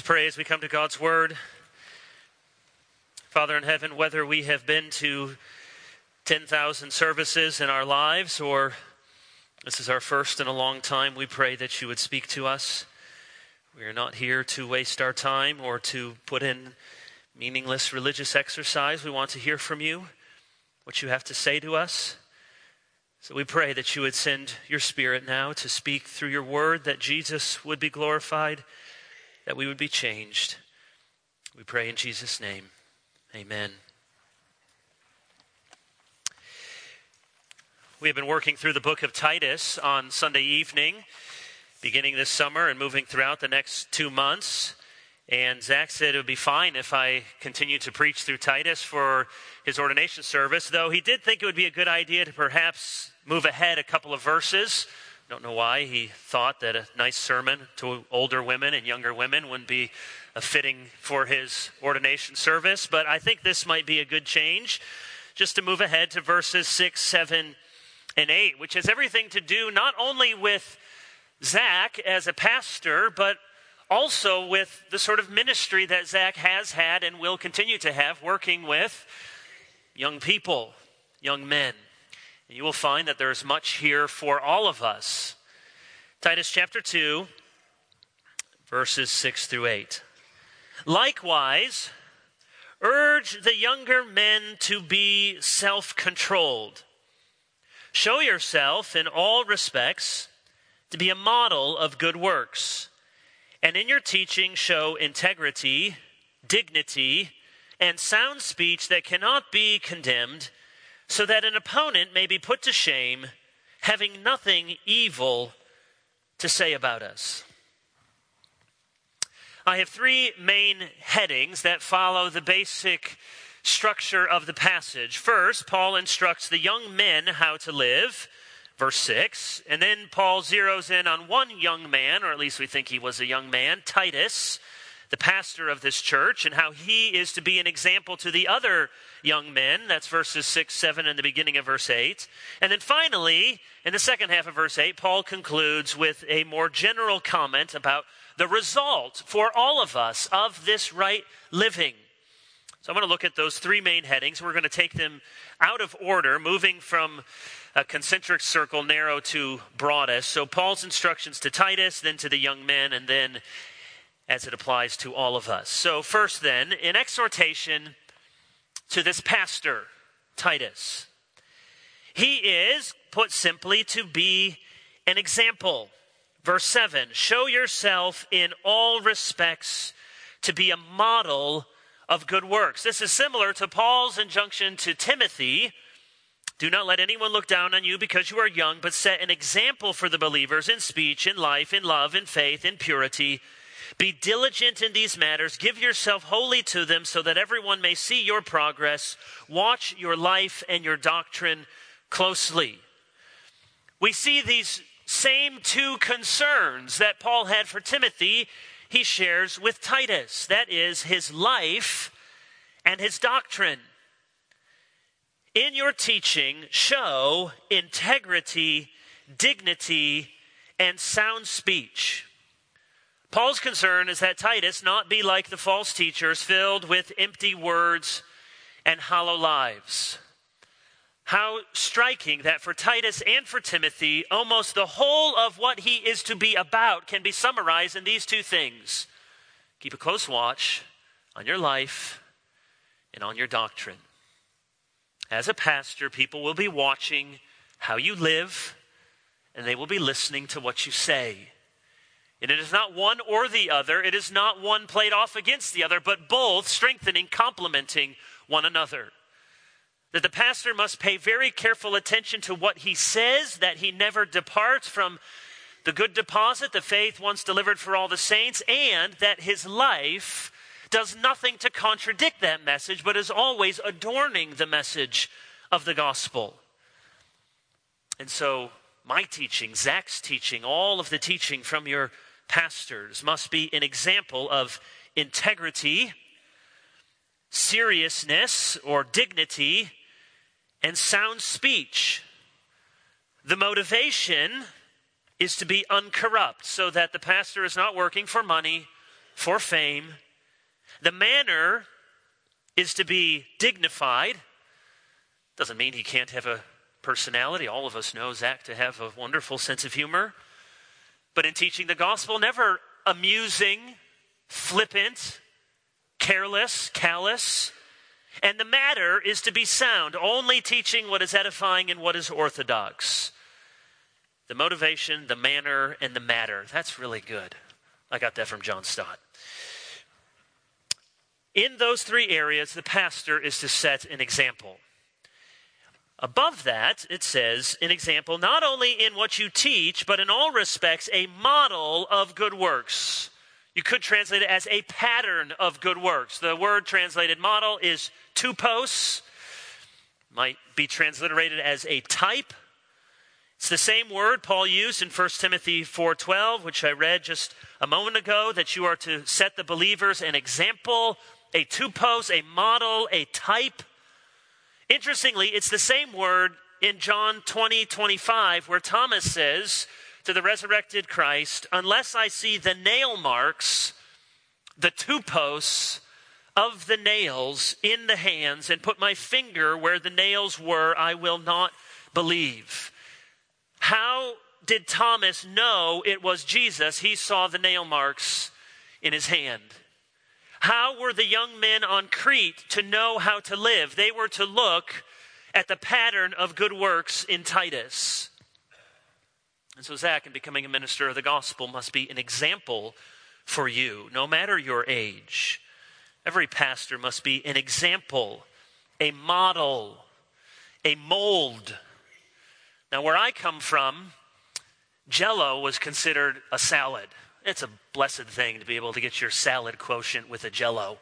pray as we come to God's Word. Father in heaven, whether we have been to 10,000 services in our lives or this is our first in a long time, we pray that you would speak to us. We are not here to waste our time or to put in meaningless religious exercise. We want to hear from you, what you have to say to us. So we pray that you would send your Spirit now to speak through your word, that Jesus would be glorified, that we would be changed. We pray in Jesus' name. Amen. We have been working through the book of Titus on Sunday evening, beginning this summer and moving throughout the next 2 months. And Zach said it would be fine if I continued to preach through Titus for his ordination service, though he did think it would be a good idea to perhaps move ahead a couple of verses. Don't know why he thought that a nice sermon to older women and younger women wouldn't be fitting for his ordination service, but I think this might be a good change, just to move ahead to verses 6, 7, and 8, which has everything to do not only with Zach as a pastor, but also with the sort of ministry that Zach has had and will continue to have, working with young people, young men. And you will find that there is much here for all of us. Titus chapter 2, verses 6 through 8. Likewise, urge the younger men to be self-controlled. Show yourself in all respects to be a model of good works, and in your teaching show integrity, dignity, and sound speech that cannot be condemned, so that an opponent may be put to shame, having nothing evil to say about us. I have 3 main headings that follow the basic structure of the passage. First, Paul instructs the young men how to live, verse 6. And then Paul zeroes in on one young man, or at least we think he was a young man, Titus, the pastor of this church, and how he is to be an example to the other young men. That's verses 6, 7, and the beginning of verse 8. And then finally, in the second half of verse 8, Paul concludes with a more general comment about the result for all of us of this right living. So I'm going to look at those 3 main headings. We're going to take them out of order, moving from a concentric circle, narrow to broadest. So Paul's instructions to Titus, then to the young men, and then as it applies to all of us. So first then, in exhortation to this pastor, Titus. He is, put simply, to be an example. Verse 7, show yourself in all respects to be a model of good works. This is similar to Paul's injunction to Timothy. Do not let anyone look down on you because you are young, but set an example for the believers in speech, in life, in love, in faith, in purity. Be diligent in these matters. Give yourself wholly to them so that everyone may see your progress. Watch your life and your doctrine closely. We see these same 2 concerns that Paul had for Timothy, he shares with Titus. That is his life and his doctrine. In your teaching, show integrity, dignity, and sound speech. Paul's concern is that Titus not be like the false teachers filled with empty words and hollow lives. How striking that for Titus and for Timothy, almost the whole of what he is to be about can be summarized in these 2 things. Keep a close watch on your life and on your doctrine. As a pastor, people will be watching how you live, and they will be listening to what you say. And it is not one or the other. It is not one played off against the other, but both strengthening, complementing one another. That the pastor must pay very careful attention to what he says, that he never departs from the good deposit, the faith once delivered for all the saints, and that his life does nothing to contradict that message, but is always adorning the message of the gospel. And so my teaching, Zach's teaching, all of the teaching from your pastors must be an example of integrity, seriousness or dignity, and sound speech. The motivation is to be uncorrupt, so that the pastor is not working for money for fame. The manner is to be dignified. Doesn't mean he can't have a personality. All of us know Zach to have a wonderful sense of humor. But in teaching the gospel, never amusing, flippant, careless, callous. And the matter is to be sound, only teaching what is edifying and what is orthodox. The motivation, the manner, and the matter. That's really good. I got that from John Stott. In those three areas, the pastor is to set an example. Above that, it says, an example not only in what you teach, but in all respects, a model of good works. You could translate it as a pattern of good works. The word translated model is tupos. Might be transliterated as a type. It's the same word Paul used in 1 Timothy 4:12, which I read just a moment ago, that you are to set the believers an example, a tupos, a model, a type. Interestingly, it's the same word in John 20:25, where Thomas says to the resurrected Christ, unless I see the nail marks, the tupos of the nails in the hands, and put my finger where the nails were, I will not believe. How did Thomas know it was Jesus? He saw the nail marks in his hand. How were the young men on Crete to know how to live? They were to look at the pattern of good works in Titus. And so Zach, in becoming a minister of the gospel, must be an example for you, no matter your age. Every pastor must be an example, a model, a mold. Now, where I come from, Jell-O was considered a salad. It's a blessed thing to be able to get your salad quotient with a Jell-O.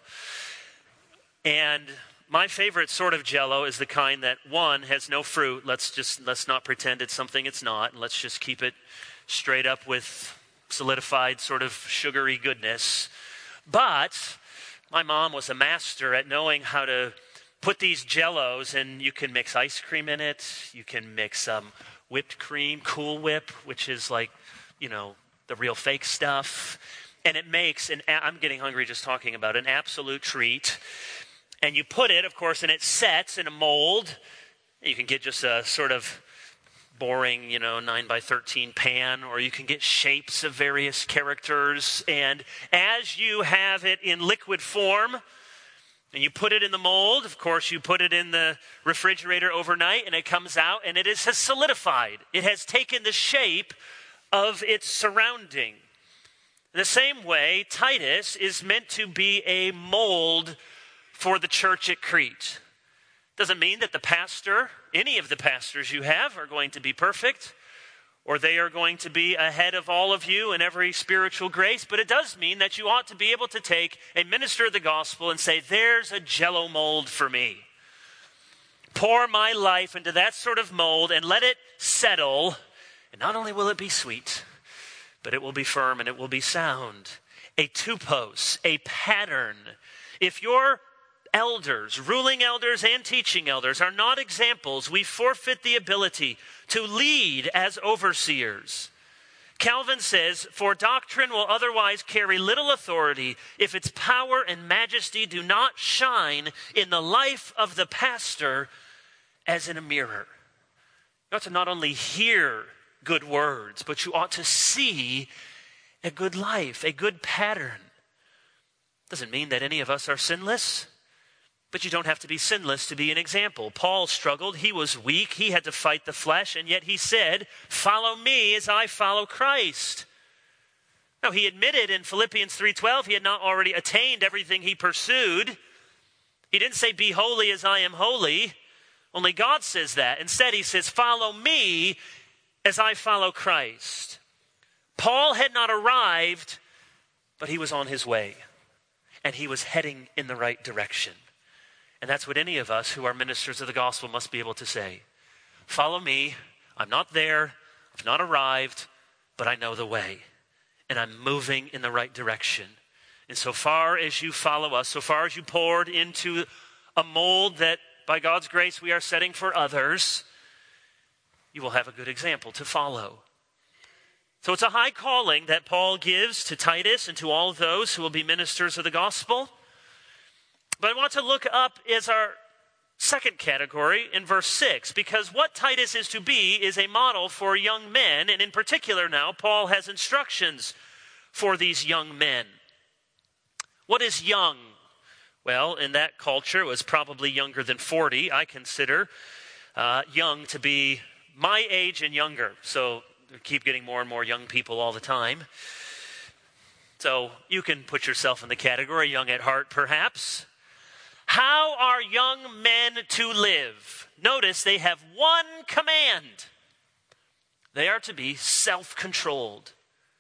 And my favorite sort of Jell-O is the kind that, one, has no fruit. Let's not pretend it's something it's not. And let's just keep it straight up with solidified sort of sugary goodness. But my mom was a master at knowing how to put these Jell-Os, and you can mix ice cream in it. You can mix whipped cream, Cool Whip, which is like, the real fake stuff. And it makes, I'm getting hungry just talking about it, an absolute treat. And you put it, of course, and it sets in a mold. You can get just a sort of boring, 9x13 pan, or you can get shapes of various characters. And as you have it in liquid form, and you put it in the mold, of course, you put it in the refrigerator overnight, and it comes out, and it has solidified. It has taken the shape of its surrounding. In the same way, Titus is meant to be a mold for the church at Crete. Doesn't mean that the pastor, any of the pastors you have, are going to be perfect, or they are going to be ahead of all of you in every spiritual grace, but it does mean that you ought to be able to take a minister of the gospel and say, there's a Jell-O mold for me. Pour my life into that sort of mold and let it settle, and not only will it be sweet, but it will be firm and it will be sound. A tupos, a pattern. If your elders, ruling elders and teaching elders, are not examples, we forfeit the ability to lead as overseers. Calvin says, for doctrine will otherwise carry little authority if its power and majesty do not shine in the life of the pastor as in a mirror. You ought to not only hear good words, but you ought to see a good life, a good pattern. Doesn't mean that any of us are sinless, but you don't have to be sinless to be an example. Paul struggled. He was weak. He had to fight the flesh, and yet he said, follow me as I follow Christ. Now, he admitted in Philippians 3:12 he had not already attained everything he pursued. He didn't say, be holy as I am holy. Only God says that. Instead, he says, follow me as I follow Christ. Paul had not arrived, but he was on his way, and he was heading in the right direction. And that's what any of us who are ministers of the gospel must be able to say. Follow me. I'm not there. I've not arrived, but I know the way. And I'm moving in the right direction. And so far as you follow us, so far as you poured into a mold that by God's grace we are setting for others, you will have a good example to follow. So it's a high calling that Paul gives to Titus and to all those who will be ministers of the gospel. But I want to look up as our second category in verse 6, because what Titus is to be is a model for young men, and in particular now, Paul has instructions for these young men. What is young? Well, in that culture, it was probably younger than 40. I consider young to be my age and younger, so we keep getting more and more young people all the time. So you can put yourself in the category, young at heart perhaps. How are young men to live? Notice they have one command. They are to be self-controlled.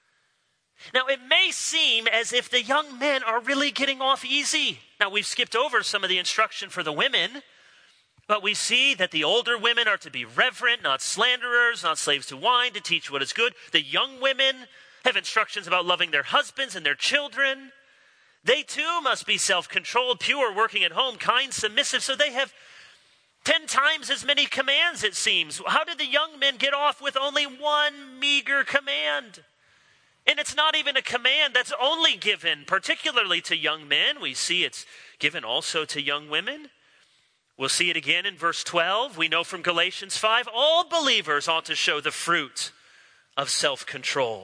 Now, it may seem as if the young men are really getting off easy. Now, we've skipped over some of the instruction for the women, but we see that the older women are to be reverent, not slanderers, not slaves to wine, to teach what is good. The young women have instructions about loving their husbands and their children. They too must be self-controlled, pure, working at home, kind, submissive. So they have 10 times as many commands, it seems. How did the young men get off with only one meager command? And it's not even a command that's only given particularly to young men. We see it's given also to young women. We'll see it again in verse 12. We know from Galatians 5, all believers ought to show the fruit of self-control.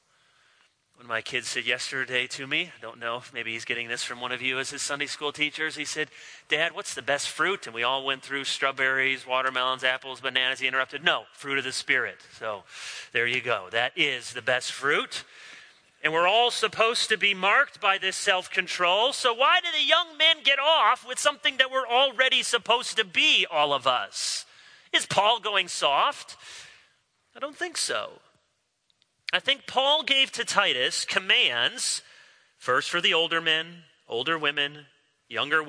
When my kid said yesterday to me, I don't know, maybe he's getting this from one of you as his Sunday school teachers. He said, Dad, what's the best fruit? And we all went through strawberries, watermelons, apples, bananas. He interrupted, no, fruit of the Spirit. So there you go. That is the best fruit. And we're all supposed to be marked by this self-control. So why do the young men get off with something that we're already supposed to be, all of us? Is Paul going soft? I don't think so. I think Paul gave to Titus commands, first for the older men, older women, younger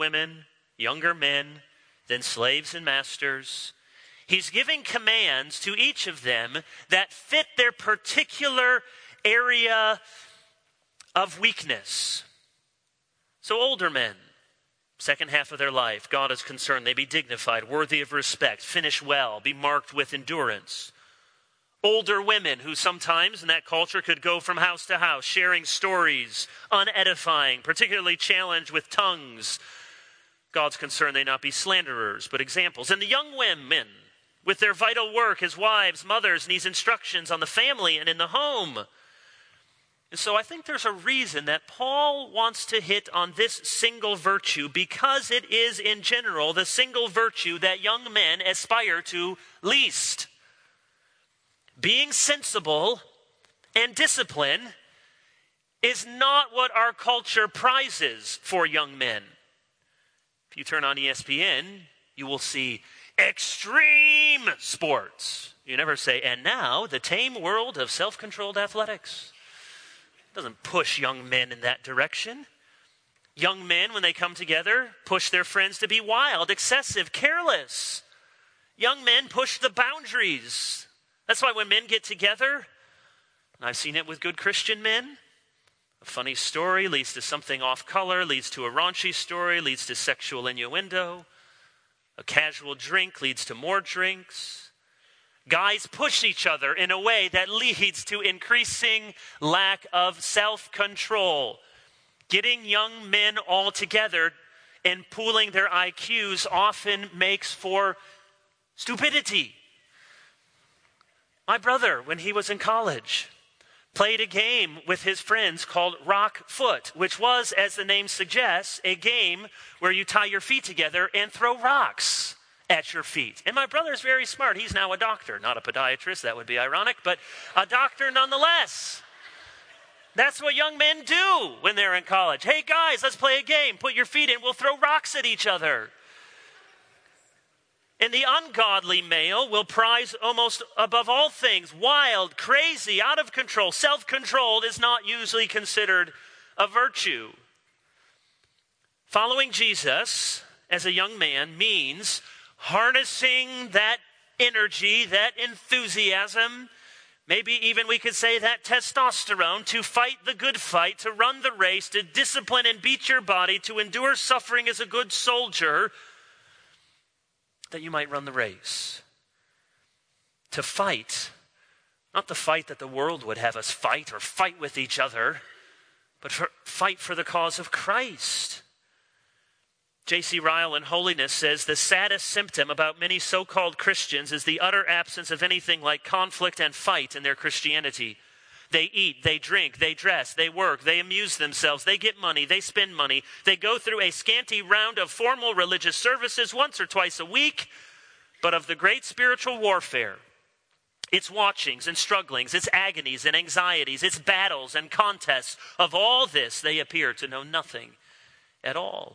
men, then slaves and masters. He's giving commands to each of them that fit their particular area of weakness. So older men, second half of their life, God is concerned they be dignified, worthy of respect, finish well, be marked with endurance. Older women who sometimes in that culture could go from house to house, sharing stories, unedifying, particularly challenged with tongues. God's concerned they not be slanderers, but examples. And the young women, with their vital work as wives, mothers, and these instructions on the family and in the home. And so I think there's a reason that Paul wants to hit on this single virtue, because it is in general the single virtue that young men aspire to least. Being sensible and discipline is not what our culture prizes for young men. If you turn on ESPN, you will see extreme sports. You never say, and now the tame world of self-controlled athletics. It doesn't push young men in that direction. Young men, when they come together, push their friends to be wild, excessive, careless. Young men push the boundaries. That's why when men get together, and I've seen it with good Christian men, a funny story leads to something off color, leads to a raunchy story, leads to sexual innuendo. A casual drink leads to more drinks. Guys push each other in a way that leads to increasing lack of self-control. Getting young men all together and pooling their IQs often makes for stupidity. My brother, when he was in college, played a game with his friends called Rock Foot, which was, as the name suggests, a game where you tie your feet together and throw rocks at your feet. And my brother is very smart. He's now a doctor, not a podiatrist. That would be ironic, but a doctor nonetheless. That's what young men do when they're in college. Hey, guys, let's play a game. Put your feet in. We'll throw rocks at each other. And the ungodly male will prize almost above all things, wild, crazy, out of control. Self-controlled is not usually considered a virtue. Following Jesus as a young man means harnessing that energy, that enthusiasm, maybe even we could say that testosterone, to fight the good fight, to run the race, to discipline and beat your body, to endure suffering as a good soldier, that you might run the race. To fight Not the fight that the world would have us fight or fight with each other, but fight for the cause of Christ. J.C. Ryle in Holiness says, the saddest symptom about many so-called Christians is the utter absence of anything like conflict and fight in their Christianity. They eat, they drink, they dress, they work, they amuse themselves, they get money, they spend money, they go through a scanty round of formal religious services once or twice a week, but of the great spiritual warfare, its watchings and strugglings, its agonies and anxieties, its battles and contests, of all this they appear to know nothing at all.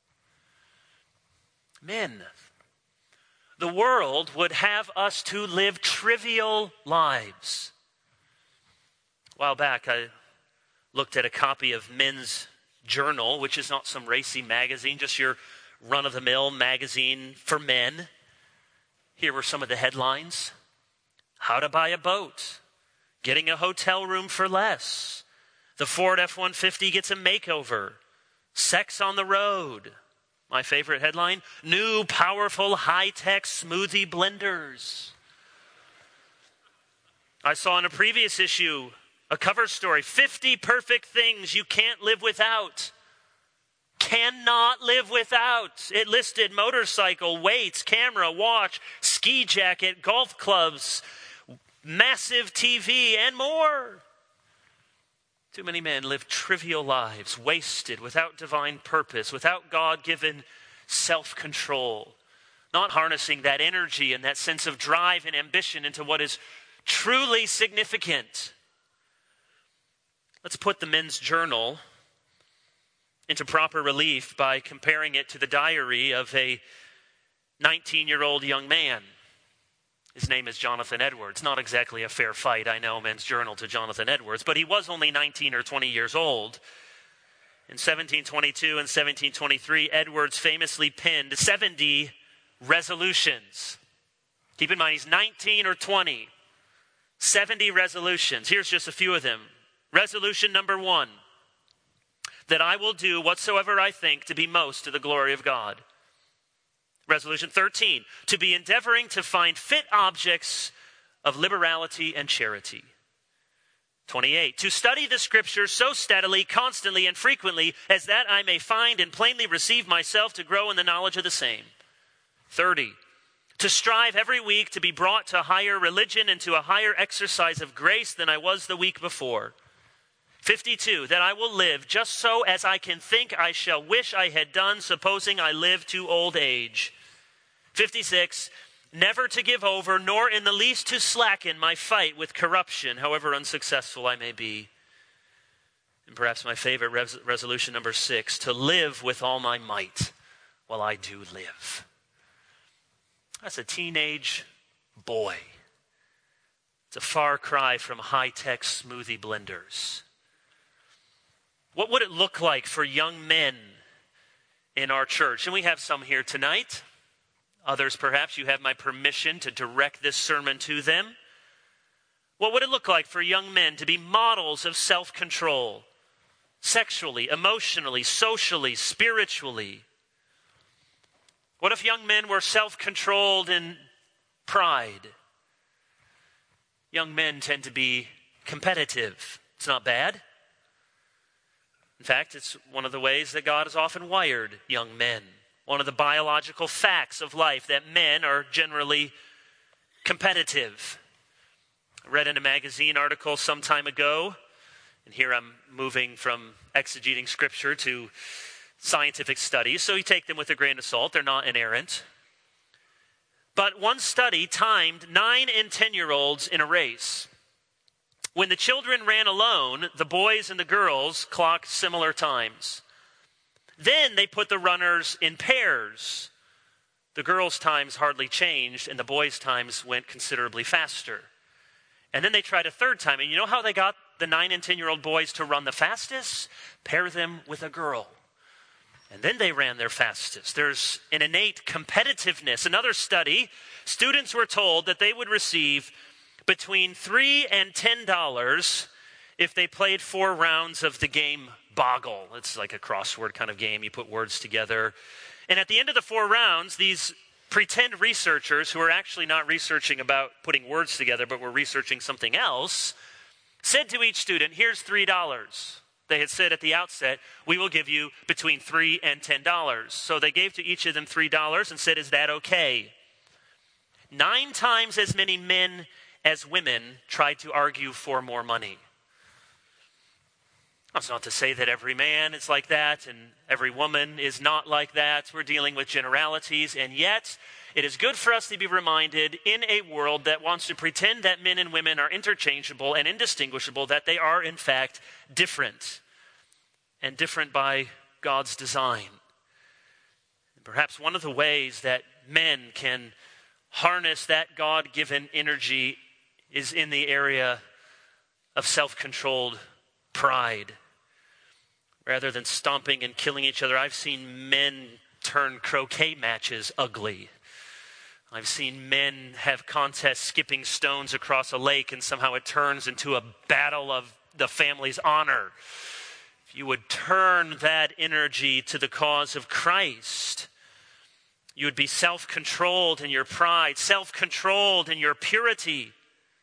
Men, the world would have us to live trivial lives. A while back, I looked at a copy of Men's Journal, which is not some racy magazine, just your run-of-the-mill magazine for men. Here were some of the headlines. How to buy a boat. Getting a hotel room for less. The Ford F-150 gets a makeover. Sex on the road. My favorite headline, new powerful high-tech smoothie blenders. I saw in a previous issue a cover story, 50 perfect things you can't live without. Cannot live without. It listed motorcycle, weights, camera, watch, ski jacket, golf clubs, massive TV, and more. Too many men live trivial lives, wasted, without divine purpose, without God-given self-control, not harnessing that energy and that sense of drive and ambition into what is truly significant. Let's put the Men's Journal into proper relief by comparing it to the diary of a 19-year-old young man. His name is Jonathan Edwards. Not exactly a fair fight, I know, Men's Journal to Jonathan Edwards, but he was only 19 or 20 years old. In 1722 and 1723, Edwards famously penned 70 resolutions. Keep in mind, he's 19 or 20. 70 resolutions. Here's just a few of them. Resolution number 1, that I will do whatsoever I think to be most to the glory of God. Resolution 13, to be endeavoring to find fit objects of liberality and charity. 28, to study the scriptures so steadily, constantly, and frequently as that I may find and plainly receive myself to grow in the knowledge of the same. 30, to strive every week to be brought to higher religion and to a higher exercise of grace than I was the week before. 52, that I will live just so as I can think I shall wish I had done, supposing I live to old age. 56, never to give over, nor in the least to slacken my fight with corruption, however unsuccessful I may be. And perhaps my favorite resolution number 6, to live with all my might while I do live. That's a teenage boy. It's a far cry from high-tech smoothie blenders. What would it look like for young men in our church? And we have some here tonight. Others, perhaps, you have my permission to direct this sermon to them. What would it look like for young men to be models of self-control, sexually, emotionally, socially, spiritually? What if young men were self-controlled in pride? Young men tend to be competitive. It's not bad. In fact, it's one of the ways that God has often wired young men. One of the biological facts of life, that men are generally competitive. I read in a magazine article some time ago, and here I'm moving from exegeting scripture to scientific studies, so you take them with a grain of salt. They're not inerrant. But one study timed 9 and 10-year-olds in a race. When the children ran alone, the boys and the girls clocked similar times. Then they put the runners in pairs. The girls' times hardly changed, and the boys' times went considerably faster. And then they tried a third time, and you know how they got the 9 and 10-year-old boys to run the fastest? Pair them with a girl. And then they ran their fastest. There's an innate competitiveness. Another study, students were told that they would receive between $3 and $10 if they played 4 rounds of the game Boggle. It's like a crossword kind of game. You put words together. And at the end of the 4 rounds, these pretend researchers who are actually not researching about putting words together, but were researching something else, said to each student, here's $3. They had said at the outset, we will give you between $3 and $10. So they gave to each of them $3 and said, is that okay? 9 times as many men as women tried to argue for more money. That's not to say that every man is like that and every woman is not like that. We're dealing with generalities, and yet it is good for us to be reminded in a world that wants to pretend that men and women are interchangeable and indistinguishable, that they are in fact different, and different by God's design. Perhaps one of the ways that men can harness that God-given energy is in the area of self-controlled pride. Rather than stomping and killing each other, I've seen men turn croquet matches ugly. I've seen men have contests skipping stones across a lake, and somehow it turns into a battle of the family's honor. If you would turn that energy to the cause of Christ, you would be self-controlled in your pride, self-controlled in your purity.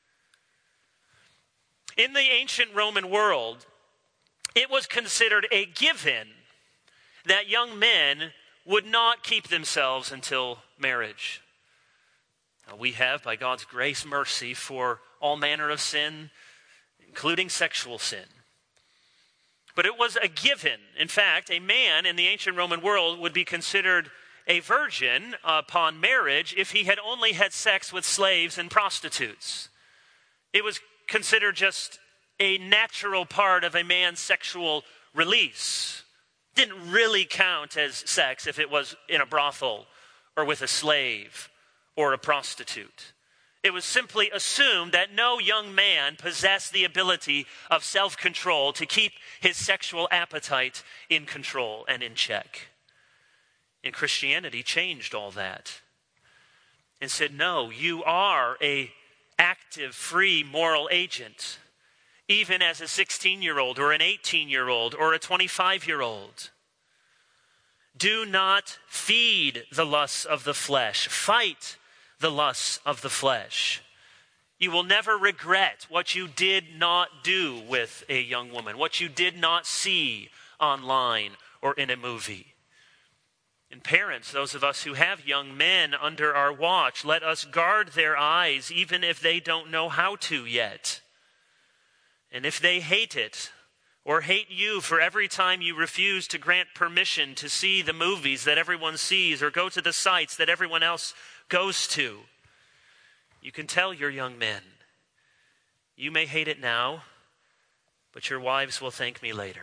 In the ancient Roman world, it was considered a given that young men would not keep themselves until marriage. Now, we have, by God's grace, mercy for all manner of sin, including sexual sin. But it was a given. In fact, a man in the ancient Roman world would be considered a virgin upon marriage if he had only had sex with slaves and prostitutes. It was considered just a natural part of a man's sexual release. Didn't really count as sex if it was in a brothel or with a slave or a prostitute. It was simply assumed that no young man possessed the ability of self-control to keep his sexual appetite in control and in check. And Christianity changed all that and said, no, you are an active, free, moral agent, even as a 16-year-old or an 18-year-old or a 25-year-old. Do not feed the lusts of the flesh. Fight the lusts of the flesh. You will never regret what you did not do with a young woman, what you did not see online or in a movie. And parents, those of us who have young men under our watch, let us guard their eyes even if they don't know how to yet. And if they hate it, or hate you for every time you refuse to grant permission to see the movies that everyone sees or go to the sites that everyone else goes to, you can tell your young men, you may hate it now, but your wives will thank me later.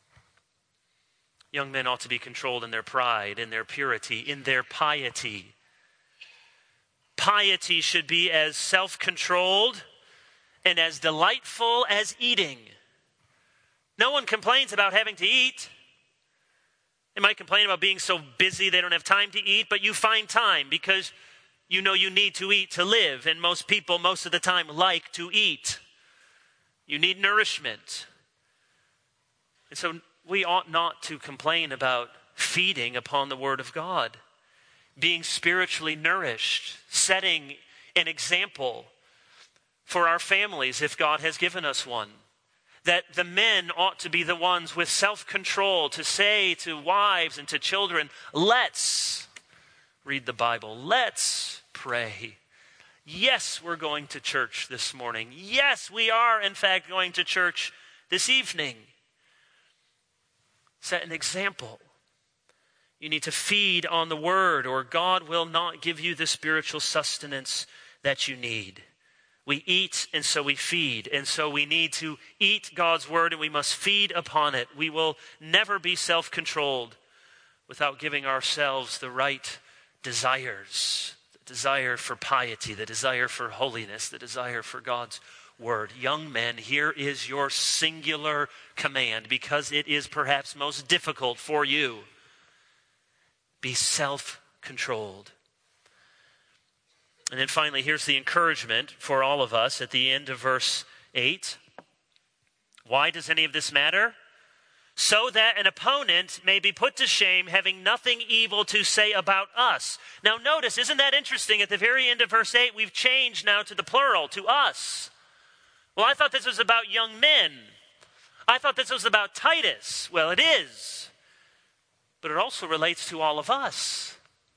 Young men ought to be controlled in their pride, in their purity, in their piety. Piety should be as self-controlled and as delightful as eating. No one complains about having to eat. They might complain about being so busy they don't have time to eat, but you find time because you know you need to eat to live, and most people most of the time like to eat. You need nourishment. And so we ought not to complain about feeding upon the Word of God, being spiritually nourished, setting an example for our families if God has given us one. That the men ought to be the ones with self-control to say to wives and to children, let's read the Bible, let's pray. Yes, we're going to church this morning. Yes, we are in fact going to church this evening. Set an example. You need to feed on the Word, or God will not give you the spiritual sustenance that you need. We eat, and so we feed. And so we need to eat God's Word, and we must feed upon it. We will never be self-controlled without giving ourselves the right desires. The desire for piety, the desire for holiness, the desire for God's Word. Young men, here is your singular command, because it is perhaps most difficult for you. Be self-controlled. And then finally, here's the encouragement for all of us at the end of verse 8. Why does any of this matter? so that an opponent may be put to shame, having nothing evil to say about us. Now notice, isn't that interesting? At the very end of verse 8, we've changed now to the plural, to us. Well, I thought this was about young men. I thought this was about Titus. Well, it is. But it also relates to all of us.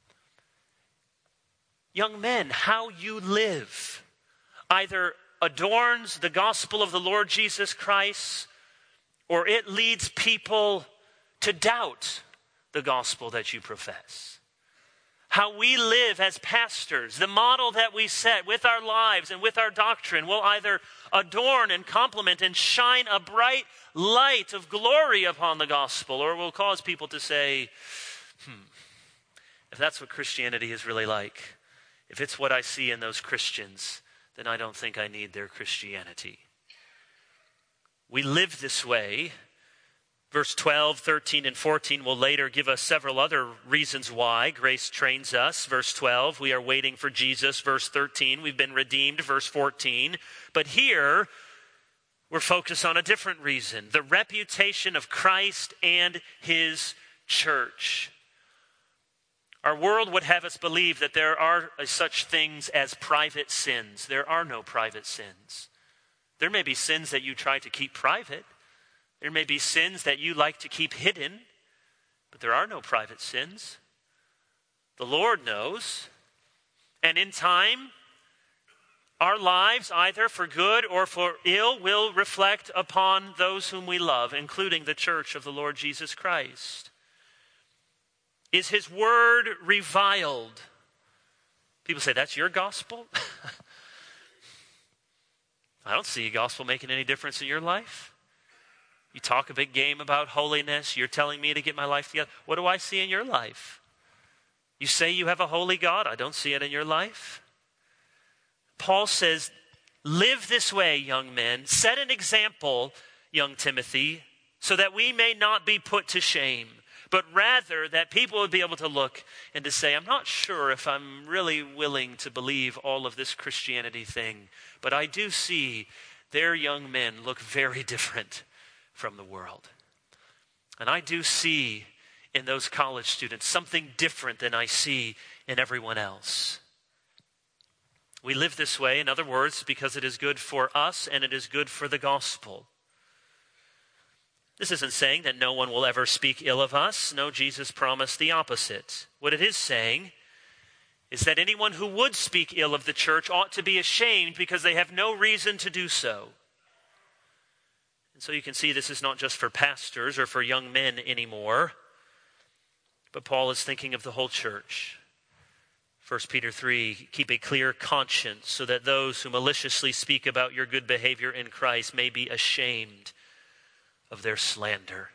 Young men, how you live either adorns the gospel of the Lord Jesus Christ, or it leads people to doubt the gospel that you profess. How we live as pastors, the model that we set with our lives and with our doctrine will either adorn and complement and shine a bright light of glory upon the gospel, or will cause people to say, if that's what Christianity is really like, if it's what I see in those Christians, then I don't think I need their Christianity. We live this way. Verse 12, 13, and 14 will later give us several other reasons why grace trains us. Verse 12, we are waiting for Jesus. Verse 13, we've been redeemed. Verse 14. But here, we're focused on a different reason. The reputation of Christ and his church. Our world would have us believe that there are such things as private sins. There are no private sins. There may be sins that you try to keep private. There may be sins that you like to keep hidden, but there are no private sins. The Lord knows. And in time, our lives, either for good or for ill, will reflect upon those whom we love, including the church of the Lord Jesus Christ. Is his word reviled? People say, that's your gospel? I don't see a gospel making any difference in your life. You talk a big game about holiness. You're telling me to get my life together. What do I see in your life? You say you have a holy God. I don't see it in your life. Paul says, live this way, young men. Set an example, young Timothy, so that we may not be put to shame, but rather that people would be able to look and to say, I'm not sure if I'm really willing to believe all of this Christianity thing, but I do see their young men look very different from the world. And I do see in those college students something different than I see in everyone else. We live this way, in other words, because it is good for us and it is good for the gospel. This isn't saying that no one will ever speak ill of us. No, Jesus promised the opposite. What it is saying is that anyone who would speak ill of the church ought to be ashamed because they have no reason to do so. And so you can see this is not just for pastors or for young men anymore, but Paul is thinking of the whole church. 1 Peter 3, keep a clear conscience so that those who maliciously speak about your good behavior in Christ may be ashamed of their slander.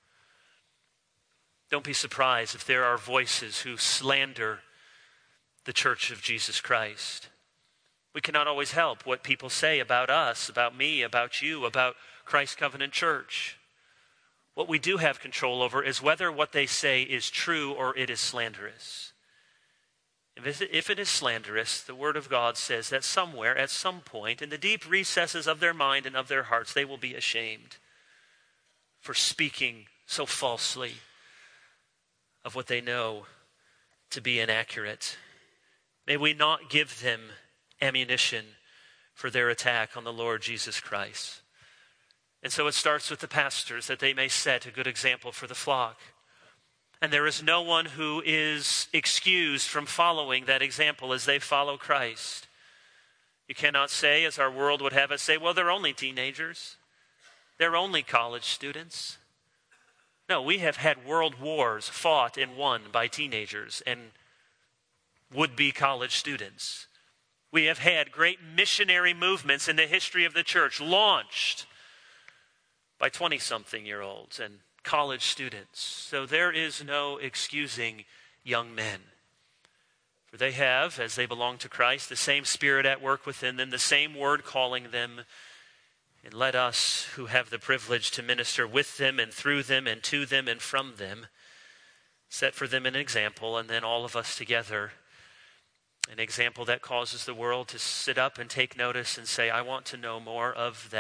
Don't be surprised if there are voices who slander the church of Jesus Christ. We cannot always help what people say about us, about me, about you, about Christ Covenant Church. What we do have control over is whether what they say is true or it is slanderous. If it is slanderous, the Word of God says that somewhere, at some point, in the deep recesses of their mind and of their hearts, they will be ashamed for speaking so falsely of what they know to be inaccurate. May we not give them ammunition for their attack on the Lord Jesus Christ. And so it starts with the pastors, that they may set a good example for the flock. And there is no one who is excused from following that example as they follow Christ. You cannot say, as our world would have us say, well, they're only teenagers. They're only college students. No, we have had world wars fought and won by teenagers and would-be college students. We have had great missionary movements in the history of the church launched by 20-something-year-olds and college students. So there is no excusing young men. For they have, as they belong to Christ, the same Spirit at work within them, the same Word calling them. And let us, who have the privilege to minister with them and through them and to them and from them, set for them an example, and then all of us together, an example that causes the world to sit up and take notice and say, I want to know more of that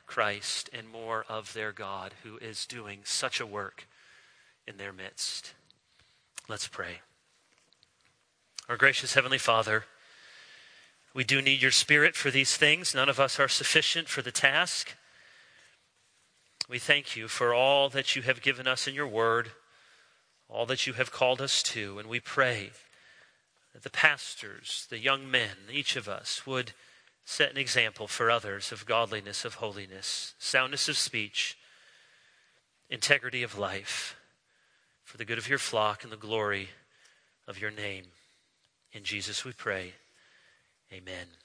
Christ and more of their God who is doing such a work in their midst. Let's pray. Our gracious Heavenly Father, we do need your Spirit for these things. None of us are sufficient for the task. We thank you for all that you have given us in your word, all that you have called us to, and we pray that the pastors, the young men, each of us would set an example for others of godliness, of holiness, soundness of speech, integrity of life, for the good of your flock and the glory of your name. In Jesus we pray. Amen.